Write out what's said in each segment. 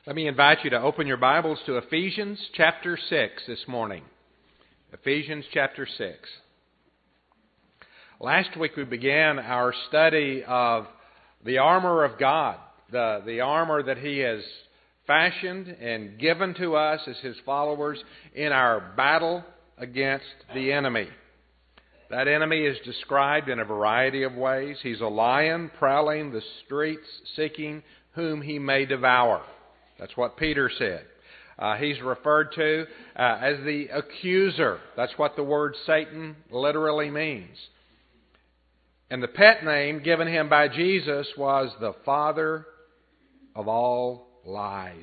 Let me invite you to open your Bibles to Ephesians chapter 6 this morning. Ephesians chapter 6. Last week we began our study of the armor of God, the armor that He has fashioned and given to us as His followers in our battle against the enemy. That enemy is described in a variety of ways. He's a lion prowling the streets, seeking whom he may devour. That's what Peter said. He's referred to as the accuser. That's what the word Satan literally means. And the pet name given him by Jesus was the father of all lies.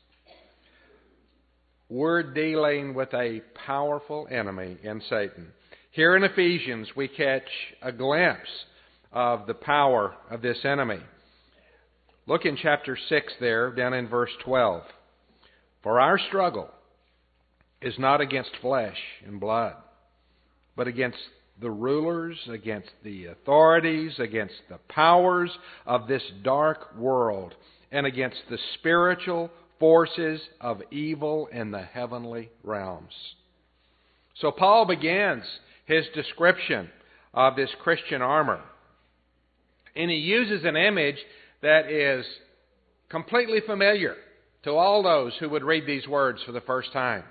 We're dealing with a powerful enemy in Satan. Here in Ephesians, we catch a glimpse of the power of this enemy. Look in chapter 6 there, down in verse 12. For our struggle is not against flesh and blood, but against the rulers, against the authorities, against the powers of this dark world, and against the spiritual forces of evil in the heavenly realms. So Paul begins his description of this Christian armor. And he uses an image that is completely familiar to all those who would read these words for the first time.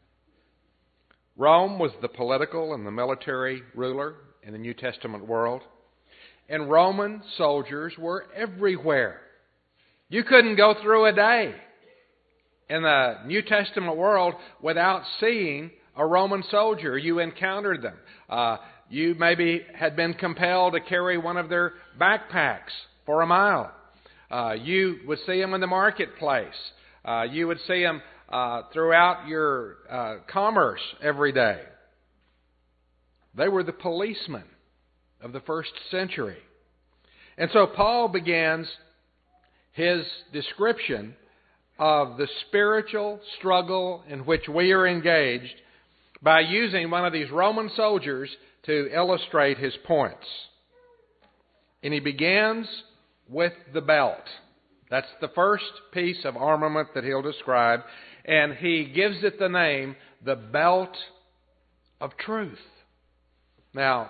Rome was the political and the military ruler in the New Testament world, and Roman soldiers were everywhere. You couldn't go through a day in the New Testament world without seeing a Roman soldier. You encountered them. You maybe had been compelled to carry one of their backpacks for a mile. You would see them in the marketplace. You would see them throughout your commerce every day. They were the policemen of the first century. And so Paul begins his description of the spiritual struggle in which we are engaged by using one of these Roman soldiers to illustrate his points. And he begins with the belt. That's the first piece of armament that he'll describe. And he gives it the name, the belt of truth. Now,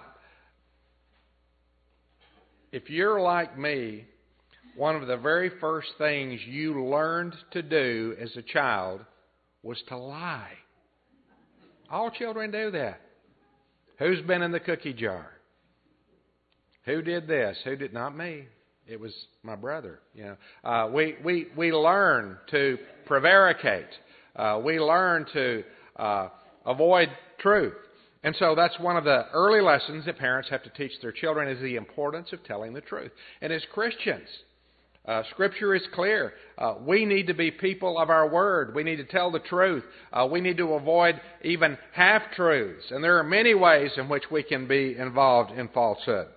if you're like me, one of the very first things you learned to do as a child was to lie. All children do that. Who's been in the cookie jar? Who did this? Who did? Not me. It was my brother. We learn to prevaricate. We learn to avoid truth. And so that's one of the early lessons that parents have to teach their children is the importance of telling the truth. And as Christians, Scripture is clear. We need to be people of our word. We need to tell the truth. We need to avoid even half-truths. And there are many ways in which we can be involved in falsehood.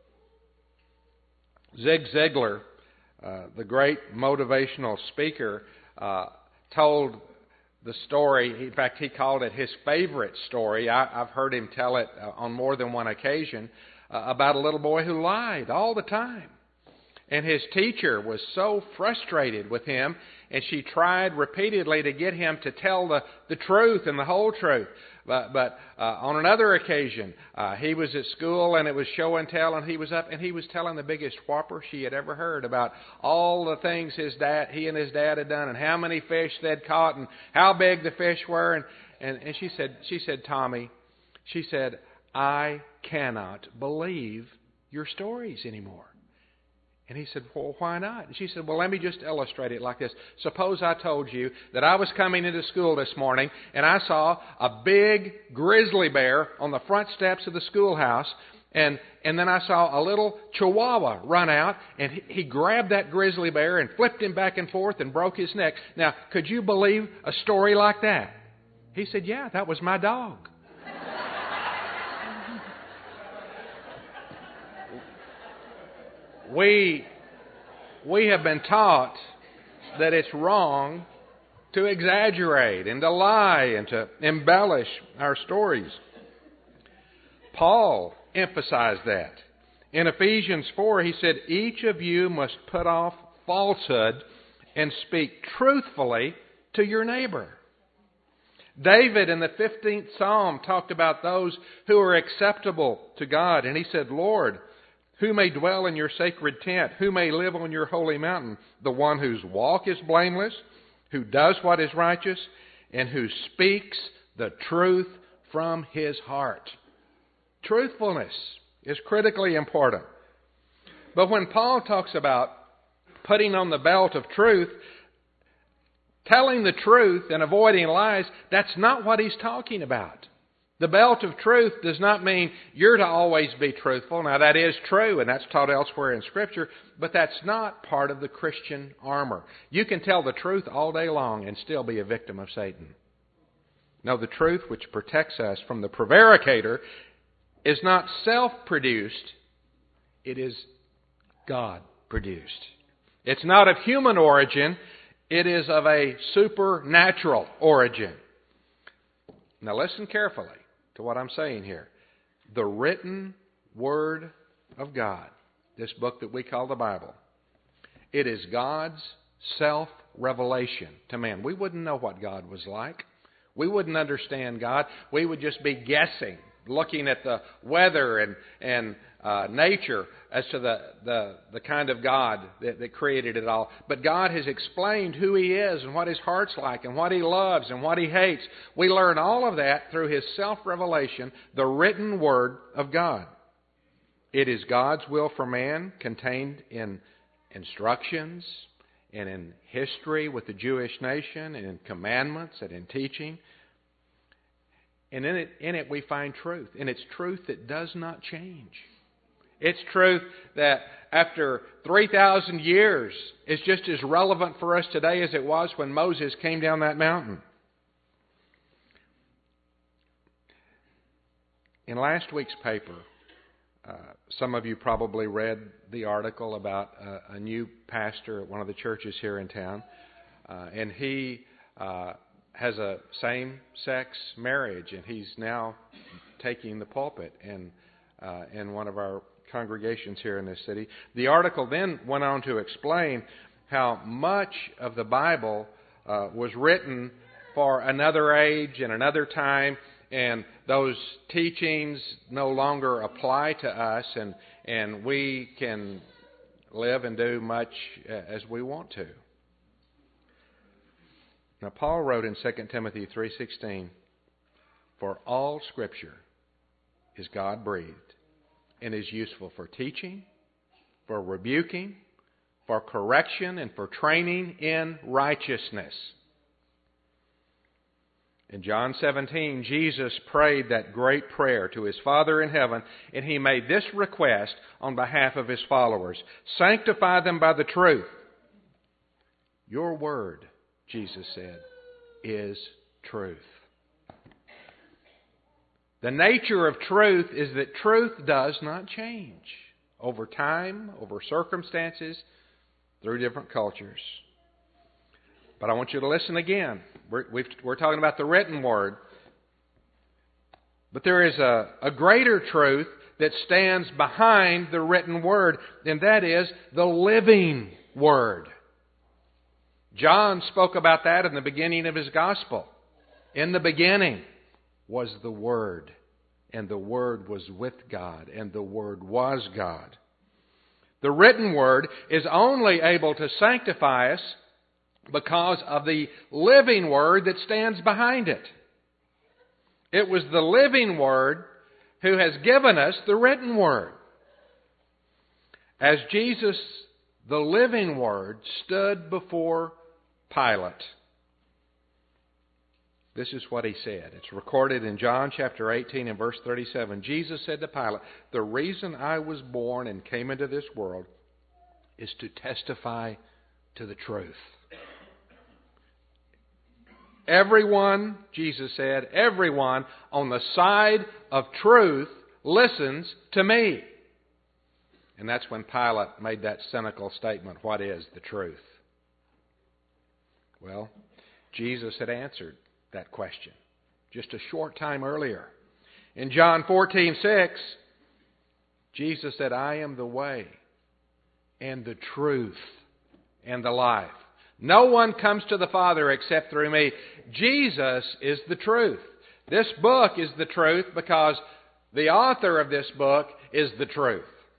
Zig Ziglar, the great motivational speaker, told the story. In fact, he called it his favorite story. I've heard him tell it on more than one occasion about a little boy who lied all the time. And his teacher was so frustrated with him, and she tried repeatedly to get him to tell the truth and the whole truth. But on another occasion, he was at school, and it was show and tell, and he was up, and he was telling the biggest whopper she had ever heard about all the things he and his dad had done, and how many fish they'd caught, and how big the fish were. And she said, Tommy, she said, I cannot believe your stories anymore. And he said, well, why not? And she said, well, let me just illustrate it like this. Suppose I told you that I was coming into school this morning and I saw a big grizzly bear on the front steps of the schoolhouse. And then I saw a little chihuahua run out, and he grabbed that grizzly bear and flipped him back and forth and broke his neck. Now, could you believe a story like that? He said, yeah, that was my dog. We have been taught that it's wrong to exaggerate and to lie and to embellish our stories. Paul emphasized that. In Ephesians 4, he said, each of you must put off falsehood and speak truthfully to your neighbor. David in the 15th Psalm talked about those who are acceptable to God. And he said, Lord, who may dwell in your sacred tent? Who may live on your holy mountain? The one whose walk is blameless, who does what is righteous, and who speaks the truth from his heart. Truthfulness is critically important. But when Paul talks about putting on the belt of truth, telling the truth and avoiding lies, that's not what he's talking about. The belt of truth does not mean you're to always be truthful. Now that is true, and that's taught elsewhere in Scripture, but that's not part of the Christian armor. You can tell the truth all day long and still be a victim of Satan. No, the truth which protects us from the prevaricator is not self-produced, it is God-produced. It's not of human origin, it is of a supernatural origin. Now listen carefully to what I'm saying here. The written Word of God, this book that we call the Bible, it is God's self-revelation to man. We wouldn't know what God was like. We wouldn't understand God. We would just be guessing, looking at the weather and nature as to the kind of God that created it all. But God has explained who He is and what His heart's like and what He loves and what He hates. We learn all of that through His self-revelation, the written Word of God. It is God's will for man contained in instructions and in history with the Jewish nation and in commandments and in teaching. And in it we find truth. And it's truth that does not change. It's truth that after 3,000 years is just as relevant for us today as it was when Moses came down that mountain. In last week's paper, some of you probably read the article about a new pastor at one of the churches here in town. And he has a same-sex marriage, and he's now taking the pulpit in one of our congregations here in this city. The article then went on to explain how much of the Bible was written for another age and another time, and those teachings no longer apply to us, and we can live and do much as we want to. Now, Paul wrote in 2 Timothy 3:16, "For all Scripture is God-breathed and is useful for teaching, for rebuking, for correction, and for training in righteousness." In John 17, Jesus prayed that great prayer to His Father in heaven, and He made this request on behalf of His followers: "Sanctify them by the truth. Your word," Jesus said, "is truth." The nature of truth is that truth does not change over time, over circumstances, through different cultures. But I want you to listen again. We're talking about the written Word. But there is a greater truth that stands behind the written Word, and that is the living Word. John spoke about that in the beginning of his Gospel. In the beginning was the Word, and the Word was with God, and the Word was God. The written Word is only able to sanctify us because of the living Word that stands behind it. It was the living Word who has given us the written Word. As Jesus, the living Word, stood before Pilate, this is what he said. It's recorded in John chapter 18 and verse 37. Jesus said to Pilate, "The reason I was born and came into this world is to testify to the truth." Everyone, Jesus said, everyone on the side of truth listens to me. And that's when Pilate made that cynical statement, "What is the truth?" Well, Jesus had answered that question just a short time earlier. In John 14:6, Jesus said, "I am the way and the truth and the life. No one comes to the Father except through me. Jesus is the truth. This book is the truth because the author of this book is the truth.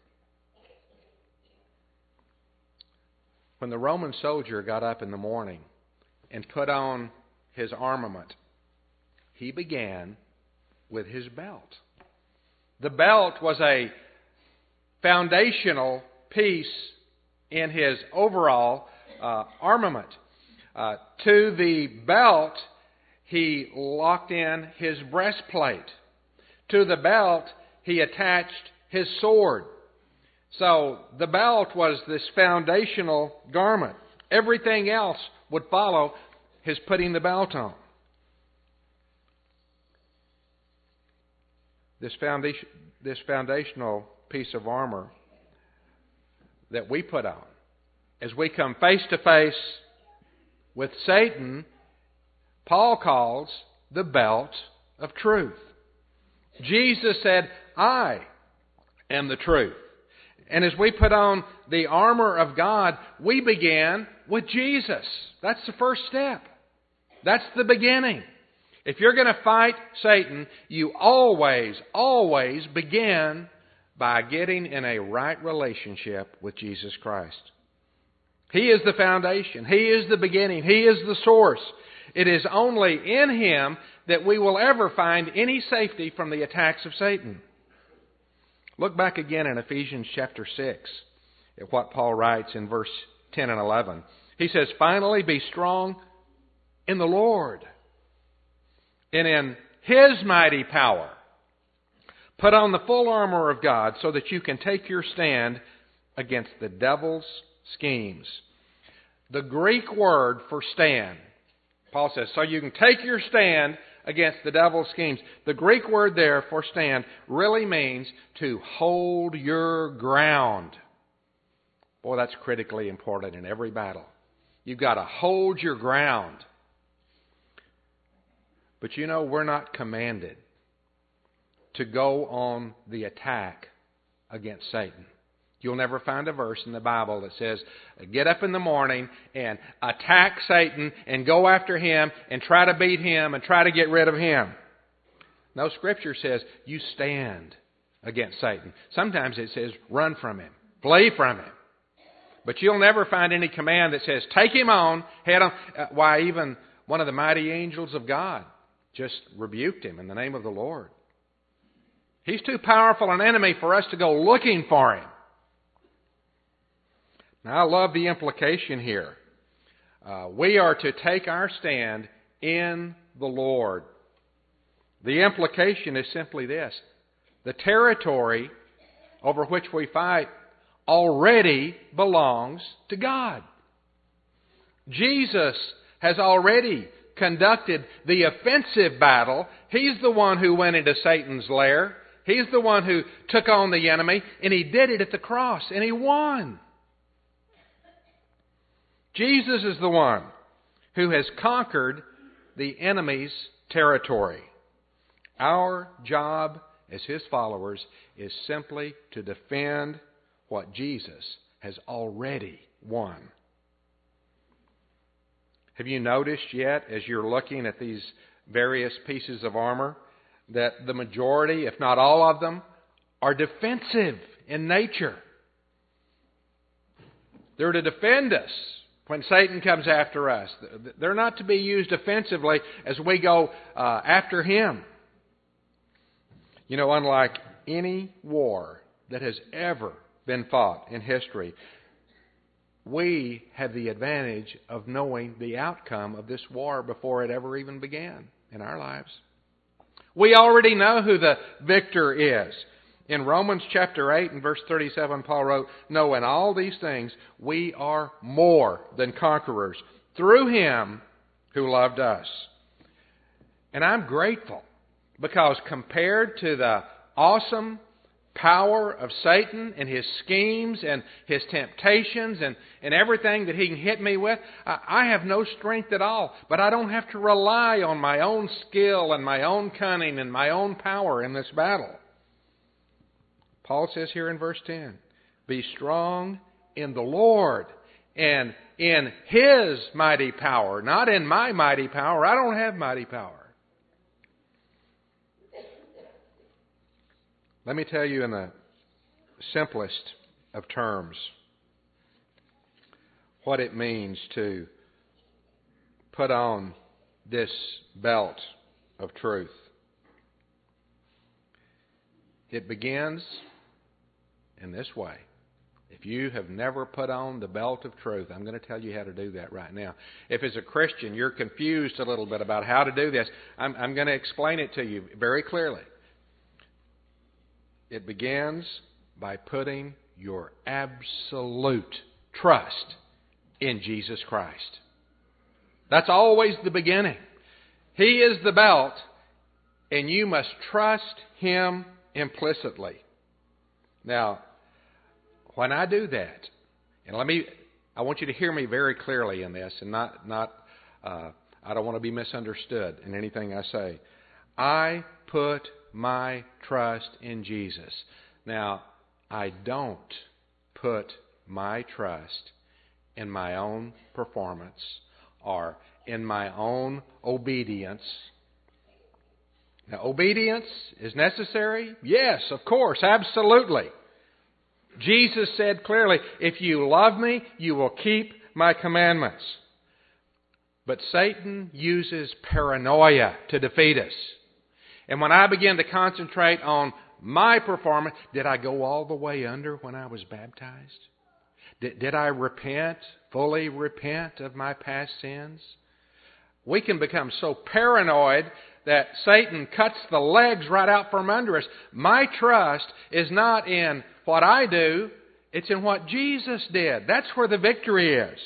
When the Roman soldier got up in the morning and put on his armament, he began with his belt. The belt was a foundational piece in his overall armament. To the belt, he locked in his breastplate. To the belt, he attached his sword. So the belt was this foundational garment. Everything else would follow his putting the belt on. This foundational piece of armor that we put on, as we come face to face with Satan, Paul calls the belt of truth. Jesus said, I am the truth. And as we put on the armor of God, we begin with Jesus. That's the first step. That's the beginning. If you're going to fight Satan, you always begin by getting in a right relationship with Jesus Christ. He is the foundation. He is the beginning. He is the source. It is only in Him that we will ever find any safety from the attacks of Satan. Look back again in Ephesians chapter 6 at what Paul writes in verse 10 and 11. He says, finally, be strong in the Lord and in His mighty power. Put on the full armor of God so that you can take your stand against the devil's schemes. The Greek word for stand, Paul says, so you can take your stand against the devil's schemes. The Greek word there for stand really means to hold your ground. Boy, that's critically important in every battle. You've got to hold your ground. But you know, we're not commanded to go on the attack against Satan. You'll never find a verse in the Bible that says, get up in the morning and attack Satan and go after him and try to beat him and try to get rid of him. No, Scripture says you stand against Satan. Sometimes it says run from him, flee from him. But you'll never find any command that says take him on, head on. Why, even one of the mighty angels of God just rebuked him in the name of the Lord. He's too powerful an enemy for us to go looking for him. Now, I love the implication here. We are to take our stand in the Lord. The implication is simply this. The territory over which we fight already belongs to God. Jesus has already conducted the offensive battle. He's the one who went into Satan's lair. He's the one who took on the enemy, and He did it at the cross, and He won. Jesus is the one who has conquered the enemy's territory. Our job as His followers is simply to defend what Jesus has already won. Have you noticed yet, as you're looking at these various pieces of armor, that the majority, if not all of them, are defensive in nature? They're to defend us when Satan comes after us. They're not to be used offensively as we go after him. You know, unlike any war that has ever been fought in history, we have the advantage of knowing the outcome of this war before it ever even began in our lives. We already know who the victor is. In Romans chapter 8 and verse 37, Paul wrote, no, in all these things we are more than conquerors through Him who loved us. And I'm grateful because compared to the awesome power of Satan and his schemes and his temptations and everything that he can hit me with, I have no strength at all. But I don't have to rely on my own skill and my own cunning and my own power in this battle. Paul says here in verse 10, be strong in the Lord and in His mighty power, not in my mighty power. I don't have mighty power. Let me tell you in the simplest of terms what it means to put on this belt of truth. It begins in this way. If you have never put on the belt of truth, I'm going to tell you how to do that right now. If as a Christian you're confused a little bit about how to do this, I'm going to explain it to you very clearly. It begins by putting your absolute trust in Jesus Christ. That's always the beginning. He is the belt, and you must trust Him implicitly. Now, when I do that, and I want you to hear me very clearly in this, and I don't want to be misunderstood in anything I say. I put my trust in Jesus. Now, I don't put my trust in my own performance or in my own obedience. Now, obedience is necessary? Yes, of course, absolutely. Jesus said clearly, if you love me, you will keep my commandments. But Satan uses paranoia to defeat us. And when I begin to concentrate on my performance, did I go all the way under when I was baptized? Did I fully repent of my past sins? We can become so paranoid that Satan cuts the legs right out from under us. My trust is not in what I do, it's in what Jesus did. That's where the victory is.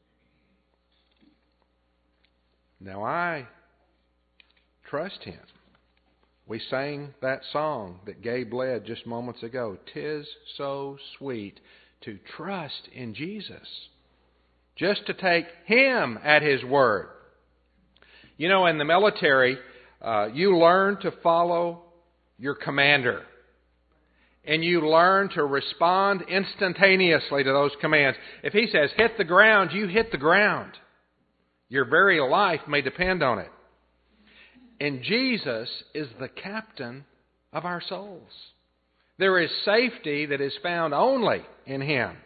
Now I trust Him. We sang that song that Gabe led just moments ago. 'Tis so sweet to trust in Jesus. Just to take Him at His word. You know, in the military, you learn to follow your commander. And you learn to respond instantaneously to those commands. If he says, hit the ground, you hit the ground. Your very life may depend on it. And Jesus is the captain of our souls. There is safety that is found only in Him.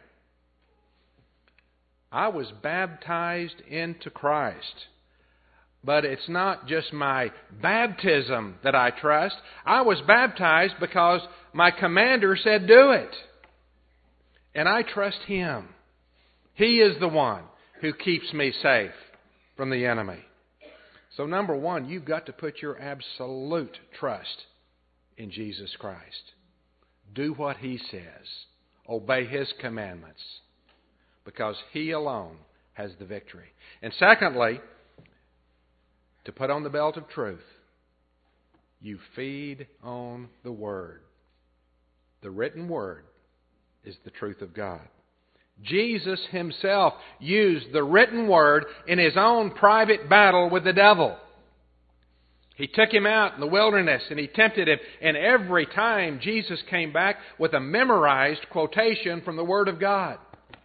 I was baptized into Christ. But it's not just my baptism that I trust. I was baptized because my commander said do it. And I trust Him. He is the one who keeps me safe from the enemy. So number one, you've got to put your absolute trust in Jesus Christ. Do what He says. Obey His commandments. Because He alone has the victory. And secondly, to put on the belt of truth, you feed on the Word. The written Word is the truth of God. Jesus Himself used the written Word in His own private battle with the devil. He took him out in the wilderness and He tempted him. And every time Jesus came back with a memorized quotation from the Word of God.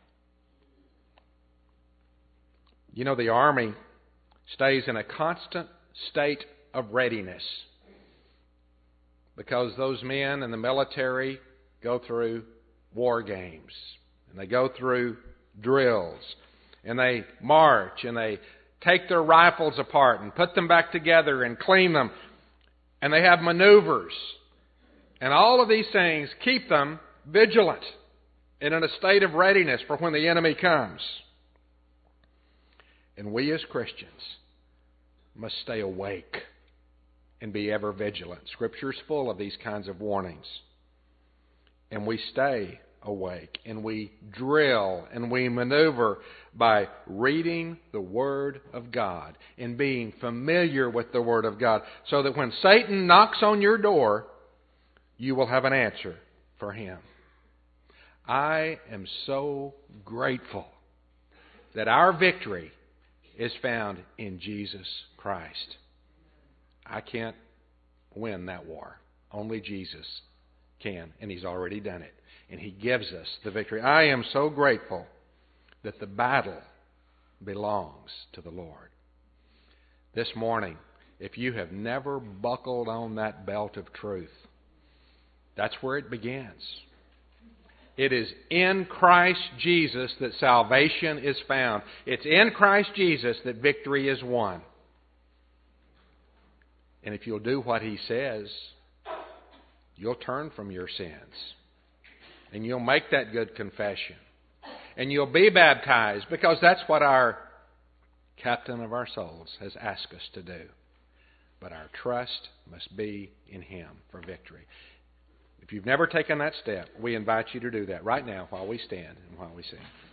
You know, the army stays in a constant state of readiness because those men in the military go through war games and they go through drills and they march and they take their rifles apart and put them back together and clean them, and they have maneuvers, and all of these things keep them vigilant and in a state of readiness for when the enemy comes. And we as Christians must stay awake and be ever vigilant. Scripture is full of these kinds of warnings. And we stay awake and we drill and we maneuver by reading the Word of God and being familiar with the Word of God so that when Satan knocks on your door, you will have an answer for him. I am so grateful that our victory is found in Jesus Christ. I can't win that war. Only Jesus can, and He's already done it. And He gives us the victory. I am so grateful that the battle belongs to the Lord. This morning, if you have never buckled on that belt of truth, that's where it begins. It is in Christ Jesus that salvation is found. It's in Christ Jesus that victory is won. And if you'll do what He says, you'll turn from your sins. And you'll make that good confession. And you'll be baptized, because that's what our captain of our souls has asked us to do. But our trust must be in Him for victory. If you've never taken that step, we invite you to do that right now while we stand and while we sing.